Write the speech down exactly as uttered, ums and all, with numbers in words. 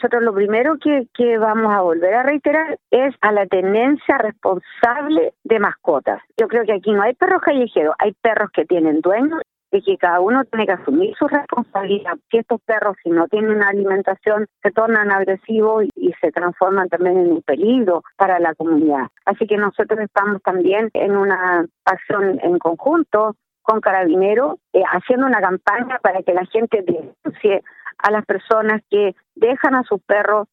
Nosotros lo primero que, que vamos a volver a reiterar es a la tenencia responsable de mascotas. Yo creo que aquí no hay perros callejeros, hay perros que tienen dueños y que cada uno tiene que asumir su responsabilidad. Si estos perros, si no tienen una alimentación, se tornan agresivos y, y se transforman también en un peligro para la comunidad. Así que nosotros estamos también en una acción en conjunto con Carabineros, eh, haciendo una campaña para que la gente denuncie a las personas que dejan a sus perros